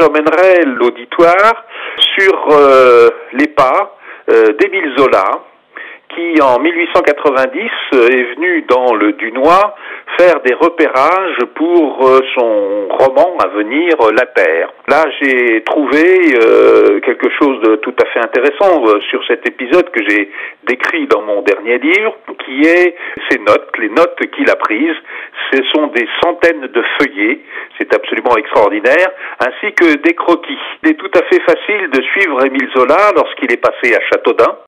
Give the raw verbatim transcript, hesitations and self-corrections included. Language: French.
j'emmènerai l'auditoire sur euh, les pas euh, d'Émile Zola, qui en mille huit cent quatre-vingt-dix est venu dans le Dunois faire des repérages pour euh, son roman à venir, La Terre. Là, j'ai trouvé euh, quelque chose de tout à fait intéressant euh, sur cet épisode que j'ai décrit dans mon dernier livre, qui est ses notes, les notes qu'il a prises. Ce sont des centaines de feuillets, c'est absolument extraordinaire, ainsi que des croquis. Il est tout à fait facile de suivre Émile Zola lorsqu'il est passé à Châteaudun.